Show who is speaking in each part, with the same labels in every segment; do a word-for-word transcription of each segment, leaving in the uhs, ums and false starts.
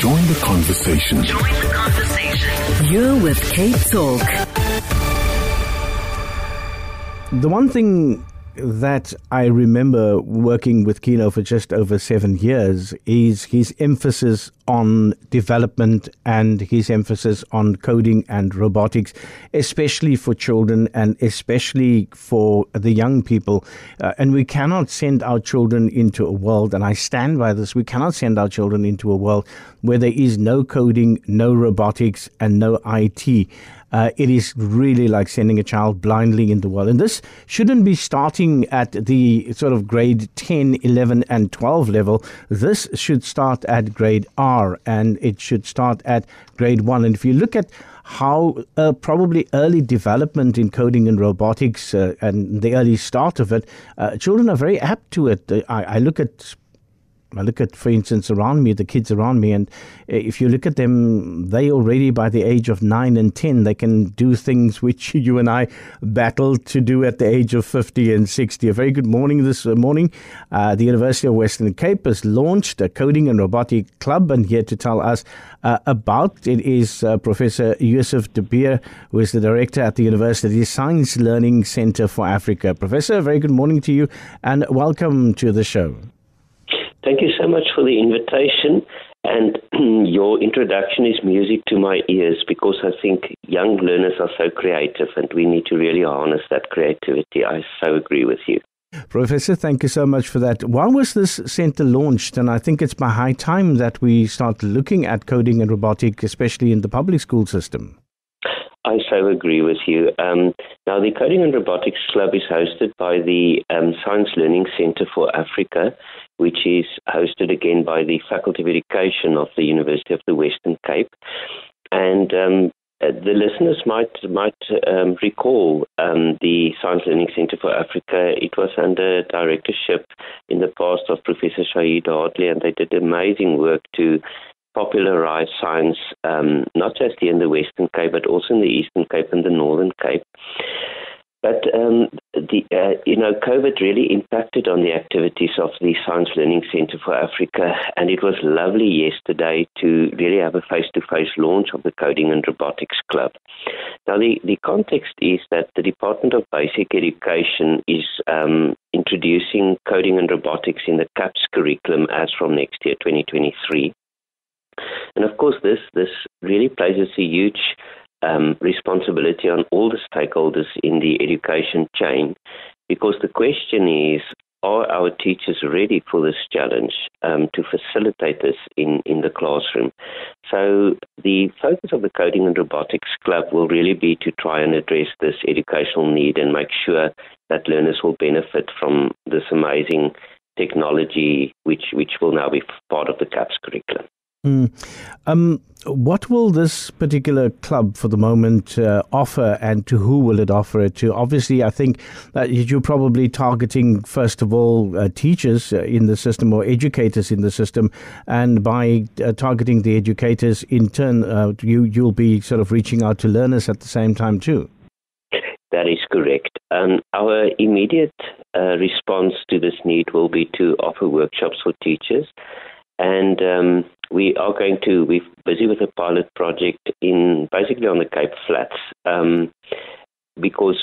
Speaker 1: Join the conversation.
Speaker 2: Join the conversation. You're with Cape Talk.
Speaker 3: The one thing that I remember working with Keno for just over seven years is his emphasis on development and his emphasis on coding and robotics, especially for children and especially for the young people. Uh, and we cannot send our children into a world, and I stand by this, we cannot send our children into a world where there is no coding, no robotics, and no I T. Uh, it is really like sending a child blindly in the world. And this shouldn't be starting at the sort of grade ten, eleven, and twelve level. This should start at grade R, and it should start at grade one. And if you look at how uh, probably early development in coding and robotics uh, and the early start of it, uh, children are very apt to it. I, I look at I look at, for instance, around me, the kids around me, and if you look at them, they already by the age of nine and ten, they can do things which you and I battled to do at the age of fifty and sixty. A very good morning this morning. Uh, the University of Western Cape has launched a coding and robotic club, and here to tell us uh, about it is uh, Professor Yusuf de Beer, who is the director at the University Science Learning Centre for Africa. Professor, a very good morning to you, and welcome to the show.
Speaker 4: Thank you so much for the invitation, and your introduction is music to my ears because I think young learners are so creative and we need to really harness that creativity. I so agree with you.
Speaker 3: Professor, thank you so much for that. Why was this centre launched? And I think it's by high time that we start looking at coding and robotics, especially in the public school system.
Speaker 4: I so agree with you. Um, now, the Coding and Robotics Club is hosted by the um, Science Learning Centre for Africa, which is hosted again by the Faculty of Education of the University of the Western Cape. And um, the listeners might might um, recall um, the Science Learning Centre for Africa. It was under directorship in the past of Professor Shahid Hartley, and they did amazing work to popularize science, um, not just here in the Western Cape, but also in the Eastern Cape and the Northern Cape. But, um, the uh, you know, COVID really impacted on the activities of the Science Learning Centre for Africa, and it was lovely yesterday to really have a face-to-face launch of the Coding and Robotics Club. Now, the, the context is that the Department of Basic Education is um, introducing coding and robotics in the CAPS curriculum as from next year, twenty twenty-three. And of course, this this really places a huge um, responsibility on all the stakeholders in the education chain, because the question is, are our teachers ready for this challenge um, to facilitate this in, in the classroom? So the focus of the Coding and Robotics Club will really be to try and address this educational need and make sure that learners will benefit from this amazing technology, which, which will now be part of the CAPS curriculum.
Speaker 3: Mm. Um, what will this particular club for the moment uh, offer, and to who will it offer it to? Obviously, I think that you're probably targeting, first of all, uh, teachers uh, in the system or educators in the system. And by uh, targeting the educators, in turn, uh, you, you'll be sort of reaching out to learners at the same time too.
Speaker 4: That is correct. Um, our immediate uh, response to this need will be to offer workshops for teachers. And um, we are going to, we're busy with a pilot project in basically on the Cape Flats um, because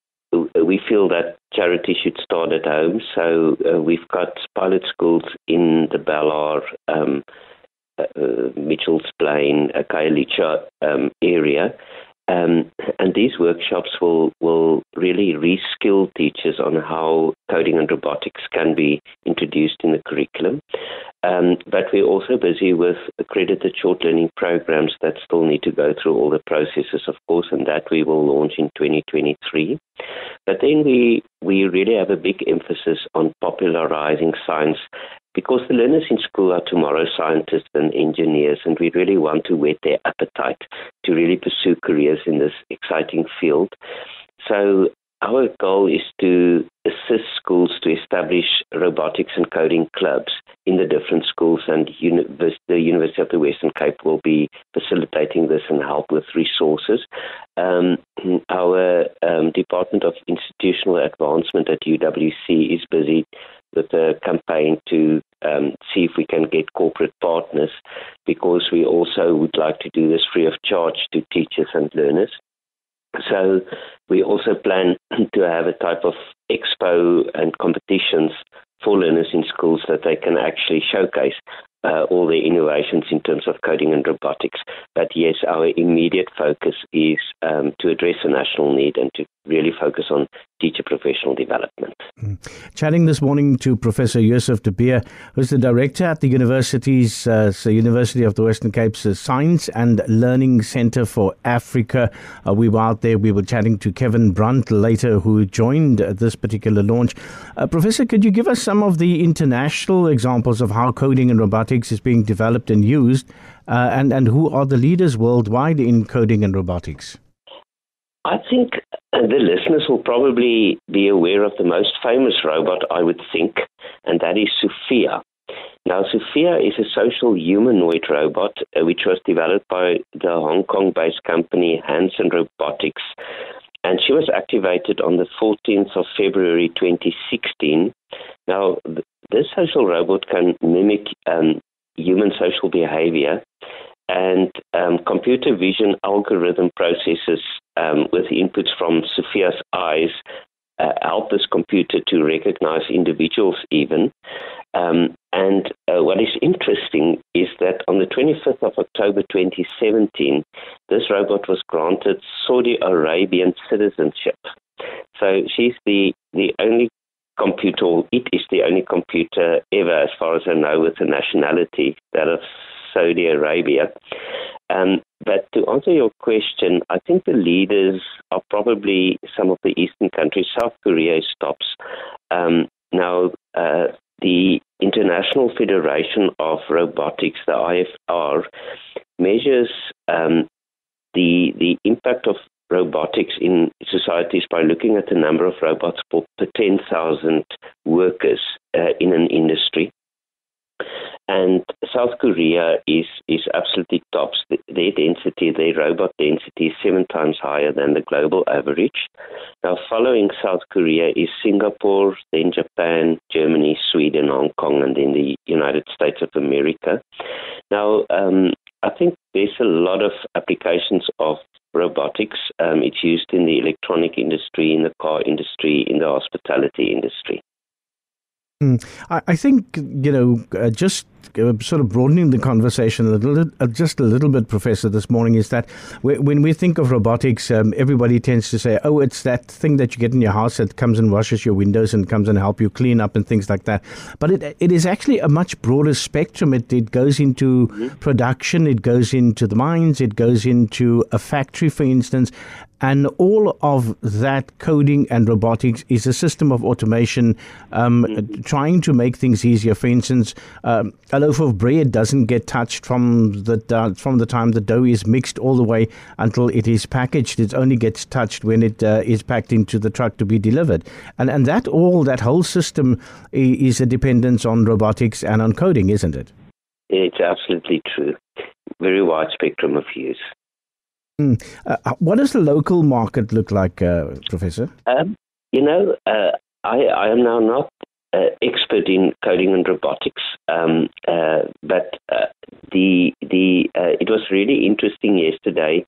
Speaker 4: we feel that charity should start at home. So uh, we've got pilot schools in the Ballard, um, uh, Mitchell's Plain, uh, Khayelitsha um, area. Um, and these workshops will, will really reskill teachers on how coding and robotics can be introduced in the curriculum. Um, but we're also busy with accredited short learning programs that still need to go through all the processes, of course, and that we will launch in twenty twenty-three. But then we, we really have a big emphasis on popularizing science, because the learners in school are tomorrow's scientists and engineers, and we really want to whet their appetite to really pursue careers in this exciting field. So our goal is to assist schools to establish robotics and coding clubs in the different schools, and univers- the University of the Western Cape will be facilitating this and help with resources. Um, our um, Department of Institutional Advancement at U W C is busy with a campaign to um, see if we can get corporate partners because we also would like to do this free of charge to teachers and learners. So we also plan to have a type of expo and competitions for learners in schools that they can actually showcase uh, all their innovations in terms of coding and robotics. But yes, our immediate focus is um, to address a national need and to really focus on teacher professional development.
Speaker 3: Mm. Chatting this morning to Professor Joseph de Beer, who's the director at the university's uh, so University of the Western Cape's uh, Science and Learning Centre for Africa. Uh, we were out there, we were chatting to Kevin Brunt later, who joined uh, this particular launch. Uh, Professor, could you give us some of the international examples of how coding and robotics is being developed and used, uh, and, and who are the leaders worldwide in coding and robotics?
Speaker 4: I think the listeners will probably be aware of the most famous robot, I would think, and that is Sophia. Now, Sophia is a social humanoid robot uh, which was developed by the Hong Kong-based company Hanson Robotics, and she was activated on the fourteenth of February twenty sixteen. Now, th- this social robot can mimic um, human social behavior, and um, computer vision algorithm processes um, with inputs from Sophia's eyes uh, help this computer to recognize individuals even. Um, and uh, what is interesting is that on the twenty-fifth of October twenty seventeen, this robot was granted Saudi Arabian citizenship. So she's the, the only computer, or it is the only computer ever, as far as I know, with a nationality, that of Saudi Arabia. Um, but to answer your question, I think the leaders are probably some of the Eastern countries. South Korea is tops. Um, now, uh, the International Federation of Robotics, the I F R, measures um, the the impact of robotics in societies by looking at the number of robots per ten thousand workers uh, in an industry. And South Korea is, is absolutely tops. Their density, their robot density is seven times higher than the global average. Now, following South Korea is Singapore, then Japan, Germany, Sweden, Hong Kong, and then the United States of America. Now, um, I think there's a lot of applications of robotics. Um, it's used in the electronic industry, in the car industry, in the hospitality industry.
Speaker 3: Mm. I, I think, you know, uh, just uh, sort of broadening the conversation a little, uh, just a little bit, Professor, this morning, is that we, when we think of robotics, um, everybody tends to say, oh, it's that thing that you get in your house that comes and washes your windows and comes and help you clean up and things like that. But it it is actually a much broader spectrum. It, it goes into mm-hmm. production, it goes into the mines, it goes into a factory, for instance. And all of that coding and robotics is a system of automation, um, mm-hmm. trying to make things easier. For instance, um, a loaf of bread doesn't get touched from the uh, from the time the dough is mixed all the way until it is packaged. It only gets touched when it uh, is packed into the truck to be delivered. And and that all that whole system is a dependence on robotics and on coding, isn't it?
Speaker 4: It's absolutely true. Very wide spectrum of use.
Speaker 3: Mm. Uh, what does the local market look like, uh, Professor?
Speaker 4: Um, you know, uh, I, I am now not uh, expert in coding and robotics, um, uh, but uh, the the uh, it was really interesting yesterday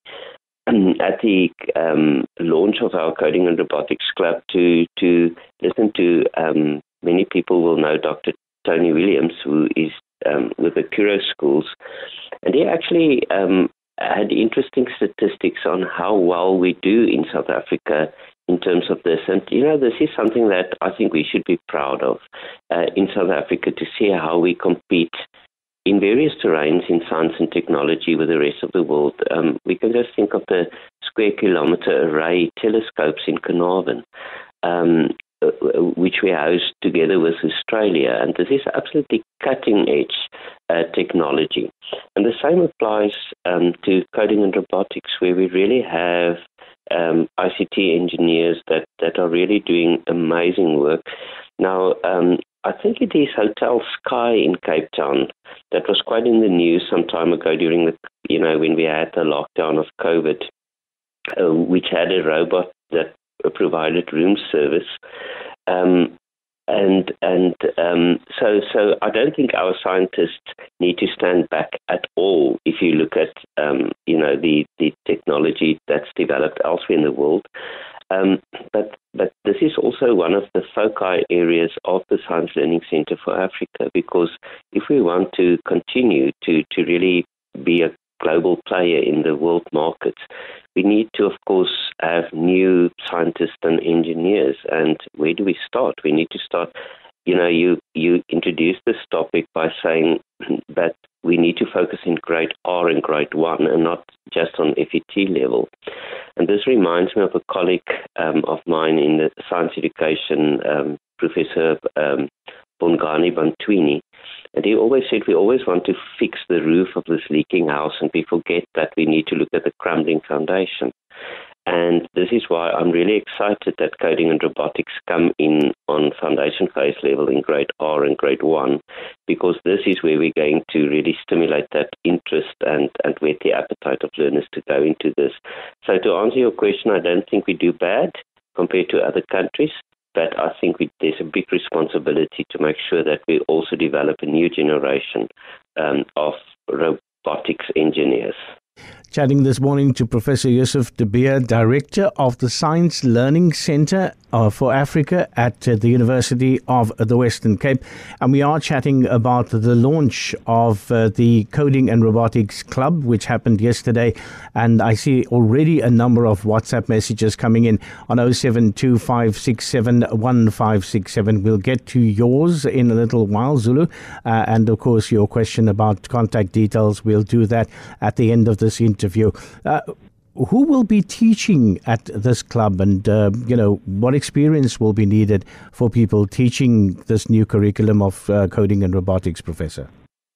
Speaker 4: at the um, launch of our Coding and Robotics Club to to listen to um, many people will know Doctor Tony Williams, who is um, with the Curo Schools, and he actually um, had interesting statistics on how well we do in South Africa in terms of this. And, you know, this is something that I think we should be proud of uh, in South Africa, to see how we compete in various terrains in science and technology with the rest of the world. Um, we can just think of the square kilometer array telescopes in Carnarvon, um, which we host together with Australia. And this is absolutely cutting edge uh, technology. And the same applies um, to coding and robotics, where we really have um, I C T engineers that, that are really doing amazing work. Now, um, I think it is Hotel Sky in Cape Town that was quite in the news some time ago during the, you know, when we had the lockdown of COVID, uh, which had a robot that provided room service. Um, And and um, so so I don't think our scientists need to stand back at all if you look at um, you know the, the technology that's developed elsewhere in the world. Um, but but this is also one of the foci areas of the Science Learning Center for Africa, because if we want to continue to, to really be a global player in the world markets, we need to, of course, have new scientists and engineers. And where do we start? We need to start, you know, you, you introduced this topic by saying that we need to focus in grade R and grade one and not just on F E T level. And this reminds me of a colleague um, of mine in the science education, um, Professor um, Bongani Bantwini. And he always said we always want to fix the roof of this leaking house, and we forget that we need to look at the crumbling foundation. And this is why I'm really excited that coding and robotics come in on foundation phase level in grade R and grade one, because this is where we're going to really stimulate that interest and, and whet the appetite of learners to go into this. So to answer your question, I don't think we do bad compared to other countries, but I think we, there's a big responsibility to make sure that we also develop a new generation um, of robotics engineers.
Speaker 3: Chatting this morning to Professor Yusuf De Beer, Director of the Science Learning Center uh, for Africa at uh, the University of the Western Cape. And we are chatting about the launch of uh, the Coding and Robotics Club, which happened yesterday. And I see already a number of WhatsApp messages coming in on oh seven two five six seven one five six seven. We'll get to yours in a little while, Zulu. Uh, and of course, your question about contact details, we'll do that at the end of this interview. Uh, who will be teaching at this club, and uh, you know, what experience will be needed for people teaching this new curriculum of uh, coding and robotics, Professor?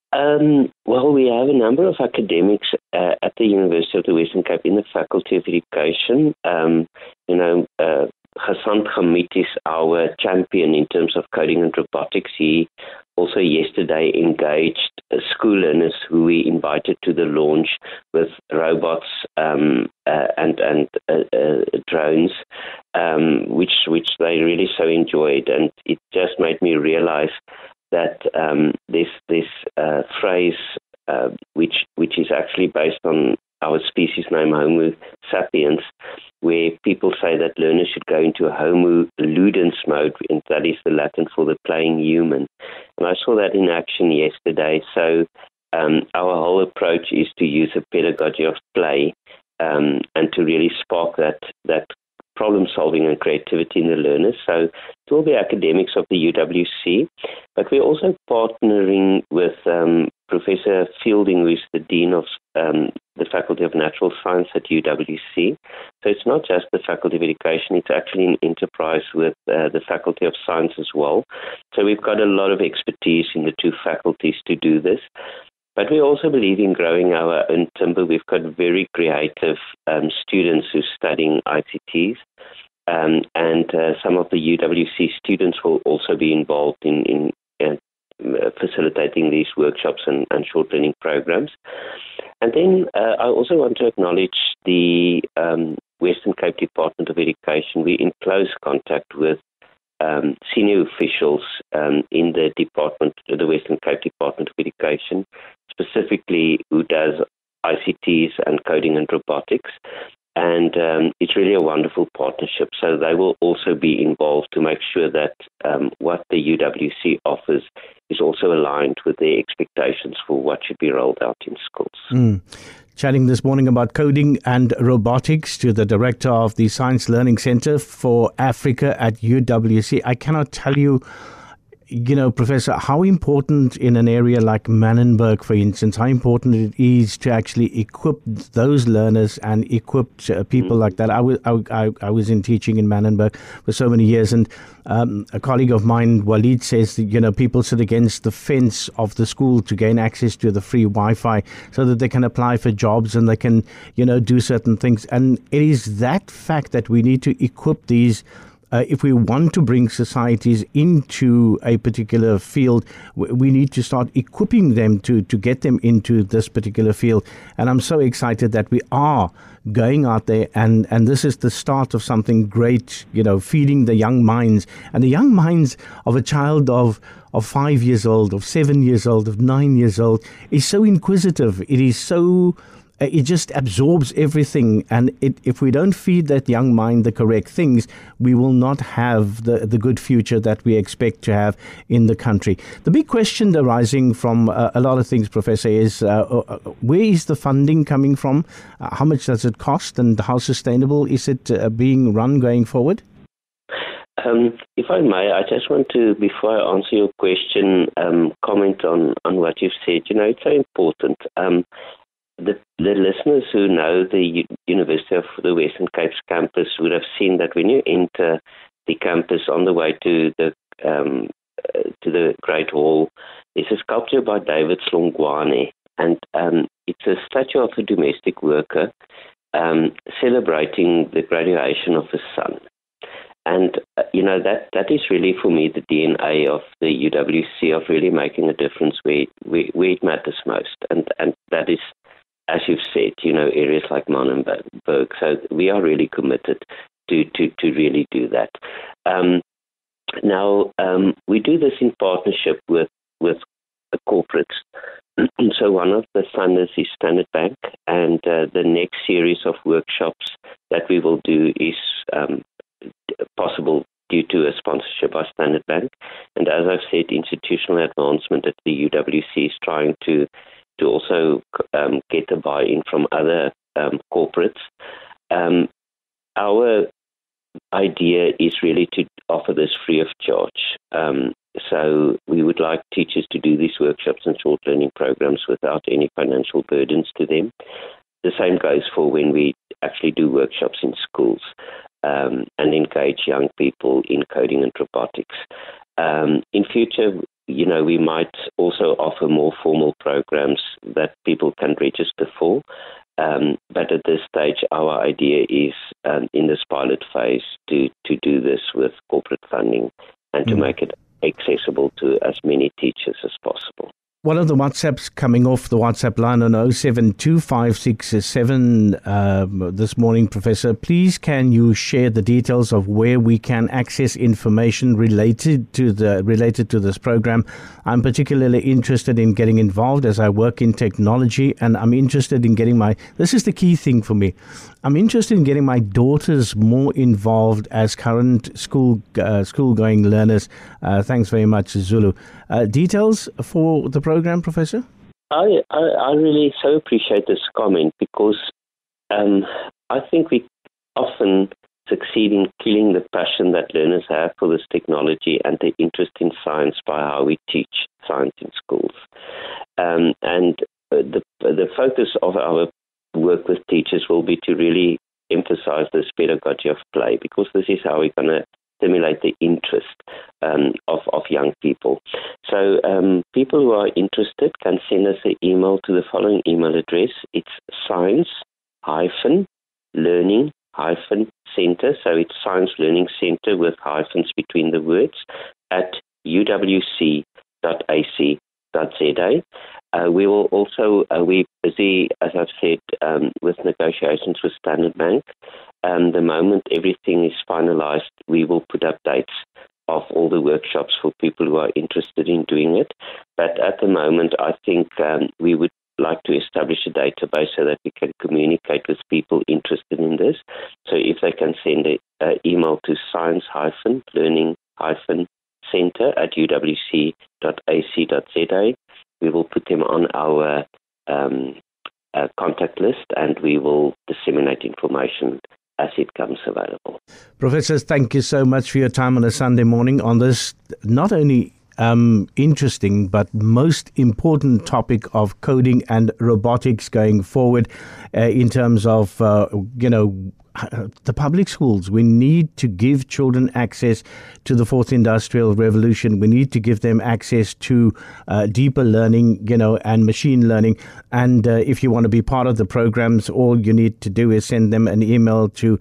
Speaker 4: Um, well, we have a number of academics uh, at the University of the Western Cape in the Faculty of Education. Um, you know, uh, Hassan Hamid is our champion in terms of coding and robotics. He also yesterday engaged uh, school learners who we invited to the launch with robots um, uh, and and uh, uh, drones, um, which which they really so enjoyed, and it just made me realize that um, this this uh, phrase, uh, which which is actually based on our species name Homo sapiens, where people say that learners should go into a Homo ludens mode, and that is the Latin for the playing human. And I saw that in action yesterday. So um, our whole approach is to use a pedagogy of play um, and to really spark that that problem solving and creativity in the learners. So it will be academics of the U W C, but we're also partnering with um, Professor Fielding, who is the Dean of um, the Faculty of Natural Science at U W C. So it's not just the Faculty of Education, it's actually an enterprise with uh, the Faculty of Science as well. So we've got a lot of expertise in the two faculties to do this. But we also believe in growing our own timber. We've got very creative um, students who are studying I C Ts. Um, and uh, some of the U W C students will also be involved in, in uh, facilitating these workshops and, and short learning programs. And then uh, I also want to acknowledge the um, Western Cape Department of Education. We're in close contact with um, senior officials um, in the department, the Western Cape Department of Education, specifically who does I C Ts and coding and robotics. And um, it's really a wonderful partnership. So they will also be involved to make sure that um, what the U W C offers is also aligned with their expectations for what should be rolled out in schools.
Speaker 3: Mm. Chatting this morning about coding and robotics to the director of the Science Learning Center for Africa at U W C. I cannot tell you, you know, Professor, how important in an area like Manenberg, for instance, how important it is to actually equip those learners and equip uh, people mm. like that. I was, I, I was in teaching in Manenberg for so many years, and um, a colleague of mine, Walid, says that, you know, people sit against the fence of the school to gain access to the free Wi-Fi so that they can apply for jobs and they can, you know, do certain things. And it is that fact that we need to equip these Uh, if we want to bring societies into a particular field, we need to start equipping them to, to get them into this particular field. And I'm so excited that we are going out there, and, and this is the start of something great, you know, feeding the young minds. And the young minds of a child of, of five years old, of seven years old, of nine years old is so inquisitive. It is so... It just absorbs everything, and it, if we don't feed that young mind the correct things, we will not have the, the good future that we expect to have in the country. The big question arising from uh, a lot of things, Professor, is uh, uh, where is the funding coming from? Uh, how much does it cost, and how sustainable is it uh, being run going forward?
Speaker 4: Um, if I may, I just want to, before I answer your question, um, comment on, on what you've said. You know, it's so important. Um, The, the listeners who know the U- University of the Western Cape's campus would have seen that when you enter the campus on the way to the um, uh, to the Great Hall, there's a sculpture by David Slongwane, and um, it's a statue of a domestic worker um, celebrating the graduation of his son. And, uh, you know, that, that is really, for me, the D N A of the U W C, of really making a difference where, where, where it matters most. And, and that is, as you've said, you know, areas like Manenberg. So we are really committed to, to, to really do that. Um, now, um, we do this in partnership with, with the corporates. And so one of the funders is Standard Bank, and uh, the next series of workshops that we will do is um, possible due to a sponsorship by Standard Bank. And as I've said, institutional advancement at the U W C is trying to to also um, get a buy-in from other um, corporates. Um, our idea is really to offer this free of charge. Um, so we would like teachers to do these workshops and short learning programs without any financial burdens to them. The same goes for when we actually do workshops in schools um, and engage young people in coding and robotics. Um, in future, you know, we might also offer more formal programs that people can register for. Um, but at this stage, our idea is um, in this pilot phase to, to do this with corporate funding and mm. to make it accessible to as many teachers as possible.
Speaker 3: One of the WhatsApps coming off the WhatsApp line on oh seven two five six seven um, this morning, Professor, please can you share the details of where we can access information related to the related to this program? I'm particularly interested in getting involved as I work in technology, and I'm interested in getting my, this is the key thing for me, I'm interested in getting my daughters more involved as current school uh, school-going learners. Uh, thanks very much, Zulu. Uh, details for the program, Professor?
Speaker 4: I, I, I really so appreciate this comment because um, I think we often succeed in killing the passion that learners have for this technology and the interest in science by how we teach science in schools. Um, and the, the focus of our work with teachers will be to really emphasize this pedagogy of play, because this is how we're going to stimulate the interest um, of, of young people. So um, people who are interested can send us an email to the following email address. It's science hyphen learning hyphen center. So it's Science Learning Center with hyphens between the words at u w c dot a c dot z a. Uh, we will also, uh, we're busy, as I've said, um, with negotiations with Standard Bank. Um, the moment everything is finalized, we will put up dates of all the workshops for people who are interested in doing it. But at the moment, I think um, we would like to establish a database so that we can communicate with people interested in this. So if they can send an uh, email to science-learning-center at u w c dot a c dot z a, we will put them on our um, uh, contact list, and we will disseminate information as it comes available.
Speaker 3: Professor, thank you so much for your time on a Sunday morning on this not only um, interesting but most important topic of coding and robotics going forward uh, in terms of, uh, you know, the public schools. We need to give children access to the fourth industrial revolution. We need to give them access to uh, deeper learning, you know, and machine learning. And uh, if you want to be part of the programs, all you need to do is send them an email to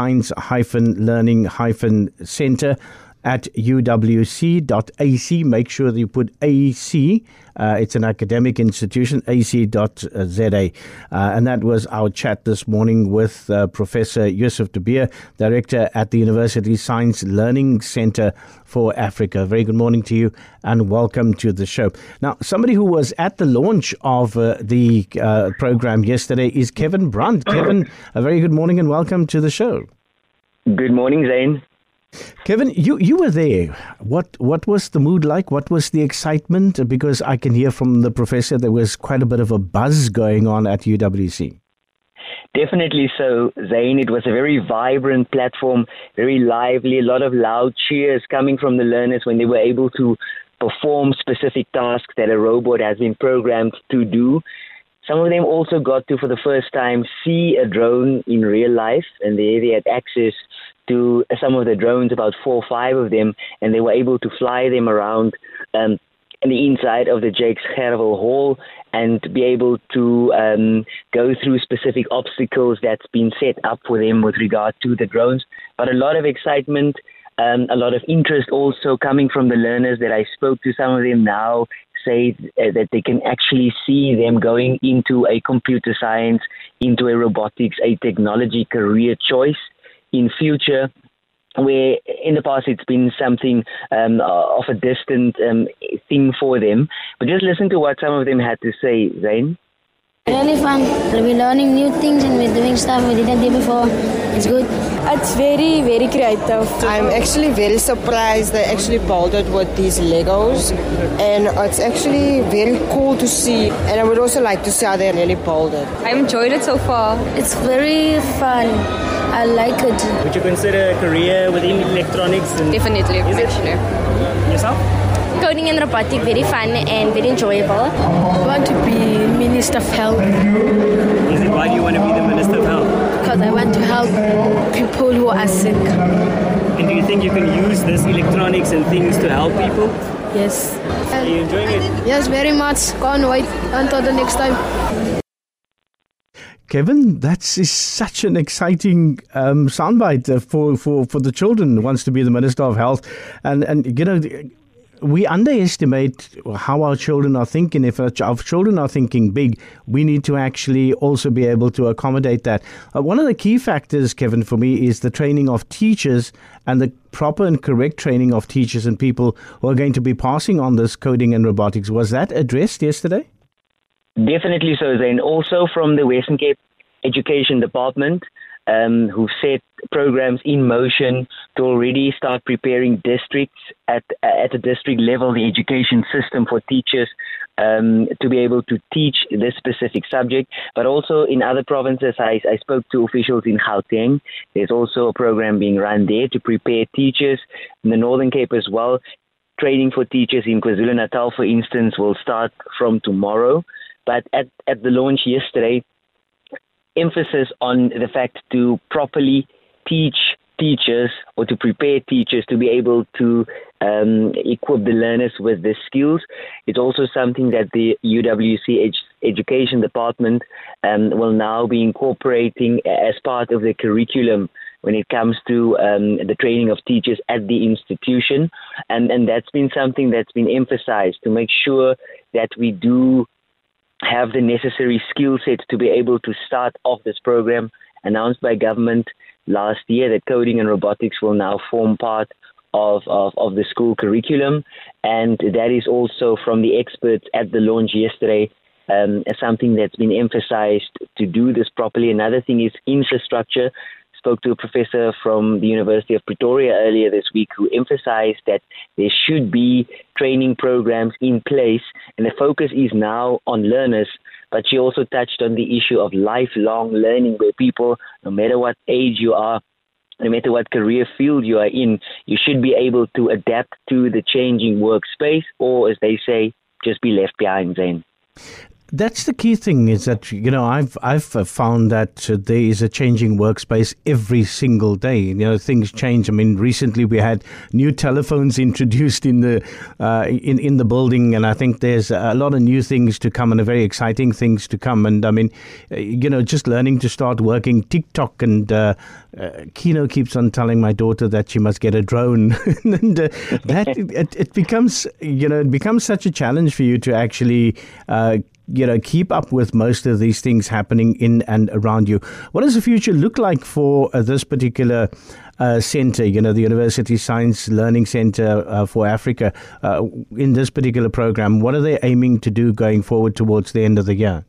Speaker 3: science-learning-center at u w c dot a c. Make sure that you put A C. Uh, it's an academic institution, A C dot Z A. Uh, and that was our chat this morning with uh, Professor Yusuf De Beer, Director at the University Science Learning Center for Africa. Very good morning to you and welcome to the show. Now, somebody who was at the launch of uh, the uh, program yesterday is Kevin Brandt. Kevin, a very good morning and welcome to the show.
Speaker 1: Good morning, Zane.
Speaker 3: Kevin, you, you were there. What what was the mood like? What was the excitement? Because I can hear from the professor there was quite a bit of a buzz going on at U W C.
Speaker 1: Definitely so, Zane. It was a very vibrant platform, very lively, a lot of loud cheers coming from the learners when they were able to perform specific tasks that a robot has been programmed to do. Some of them also got to, for the first time, see a drone in real life, and they, they had access to some of the drones, about four or five of them, and they were able to fly them around um, in the inside of the Jakes Gerwel Hall and be able to um, go through specific obstacles that's been set up for them with regard to the drones. But a lot of excitement, um, a lot of interest also coming from the learners that I spoke to. Some of them now say that they can actually see them going into a computer science, into a robotics, a technology career choice in future, where in the past it's been something um, of a distant um, thing for them. But just listen to what some of them had to say, Zane.
Speaker 5: Really fun. We're learning new things and we're doing stuff we didn't do before. It's good.
Speaker 6: It's very, very creative.
Speaker 7: I'm actually very surprised they actually built it with these Legos, and it's actually very cool to see, and I would also like to see how they really built it.
Speaker 6: I enjoyed it so far.
Speaker 5: It's very fun. I like it.
Speaker 8: Would you consider a career within electronics? And
Speaker 6: Definitely,
Speaker 8: is
Speaker 6: actually.
Speaker 8: It? Yourself?
Speaker 5: Coding and robotics, very fun and very enjoyable.
Speaker 9: I want to be Minister of Health.
Speaker 8: Is it why do you want to be the Minister of Health?
Speaker 9: Because I want to help people who are sick.
Speaker 8: And do you think you can use this electronics and things to help people?
Speaker 9: Yes.
Speaker 8: Are you enjoying it?
Speaker 9: Yes, very much. Can't wait until the next time.
Speaker 3: Kevin, that's is such an exciting um, soundbite uh, for, for, for the children who wants to be the Minister of Health. And, and you know, we underestimate how our children are thinking. If our children are thinking big, we need to actually also be able to accommodate that. Uh, one of the key factors, Kevin, for me is the training of teachers and the proper and correct training of teachers and people who are going to be passing on this coding and robotics. Was that addressed yesterday?
Speaker 1: Definitely so, Zane. Also from the Western Cape Education Department, um, who've set programs in motion to already start preparing districts at at the district level, the education system for teachers um, to be able to teach this specific subject. But also in other provinces, I, I spoke to officials in Gauteng. There's also a program being run there to prepare teachers in the Northern Cape as well. Training for teachers in KwaZulu-Natal, for instance, will start from tomorrow. But at, at the launch yesterday, emphasis on the fact to properly teach teachers or to prepare teachers to be able to um, equip the learners with the skills. It's also something that the U W C Ed- Education Department um, will now be incorporating as part of the curriculum when it comes to um, the training of teachers at the institution. And, and that's been something that's been emphasized to make sure that we do have the necessary skill set to be able to start off this program announced by government last year, that coding and robotics will now form part of, of, of the school curriculum. And that is also from the experts at the launch yesterday, um, something that's been emphasized to do this properly. Another thing is infrastructure. Spoke to a professor from the University of Pretoria earlier this week who emphasized that there should be training programs in place, and the focus is now on learners. But she also touched on the issue of lifelong learning, where people, no matter what age you are, no matter what career field you are in, you should be able to adapt to the changing workspace, or as they say, just be left behind, Zane.
Speaker 3: That's the key thing, is that, you know, I've I've found that uh, there is a changing workspace every single day. You know, things change. I mean, recently we had new telephones introduced in the uh, in in the building, and I think there's a lot of new things to come and a very exciting things to come. And I mean, uh, you know, just learning to start working TikTok, and uh, uh, Kino keeps on telling my daughter that she must get a drone, and uh, that it, it becomes, you know, it becomes such a challenge for you to actually. Uh, you know, keep up with most of these things happening in and around you. What does the future look like for uh, this particular uh, center, you know, the University Science Learning Center uh, for Africa, uh, in this particular program? What are they aiming to do going forward towards the end of the year?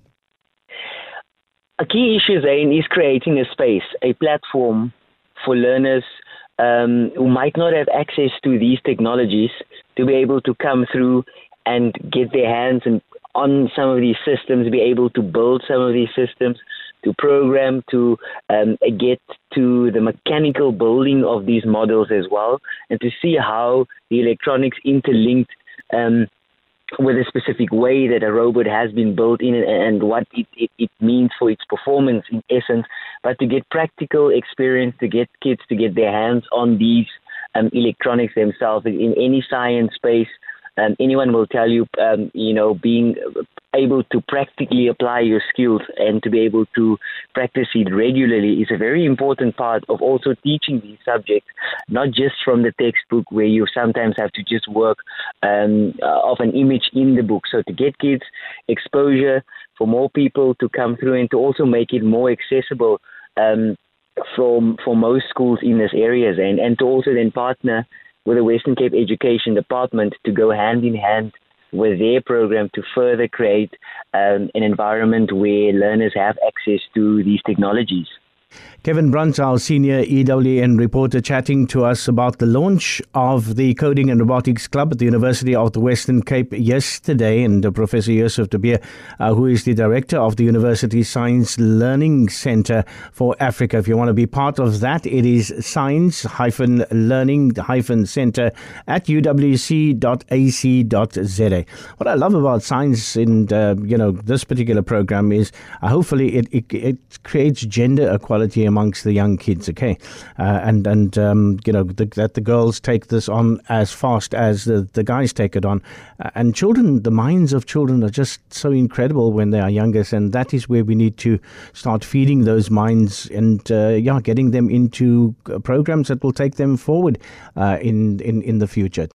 Speaker 1: A key issue, Zane, is creating a space, a platform for learners um, who might not have access to these technologies to be able to come through and get their hands and on some of these systems, be able to build some of these systems, to program, to um, get to the mechanical building of these models as well, and to see how the electronics interlinked um, with a specific way that a robot has been built in, and, and what it, it, it means for its performance in essence, but to get practical experience, to get kids to get their hands on these um, electronics themselves in any science space. Um, anyone will tell you, um, you know, being able to practically apply your skills and to be able to practice it regularly is a very important part of also teaching these subjects, not just from the textbook where you sometimes have to just work um, uh, off an image in the book. So to get kids exposure, for more people to come through, and to also make it more accessible um, from for most schools in this areas, and, and to also then partner with the Western Cape Education Department to go hand in hand with their program to further create um, an environment where learners have access to these technologies.
Speaker 3: Kevin Brunt, our senior E W N reporter, chatting to us about the launch of the Coding and Robotics Club at the University of the Western Cape yesterday. And uh, Professor Joseph de Beer, uh, who is the director of the University Science Learning Center for Africa. If you want to be part of that, it is science learning center at u w c dot a c dot z a. What I love about science in uh, you know this particular program is uh, hopefully it, it, it creates gender equality amongst the young kids, okay, uh, and and um, you know the, that the girls take this on as fast as the, the guys take it on, uh, and children, the minds of children are just so incredible when they are youngest, and that is where we need to start feeding those minds, and uh, yeah, getting them into programs that will take them forward uh, in in in the future.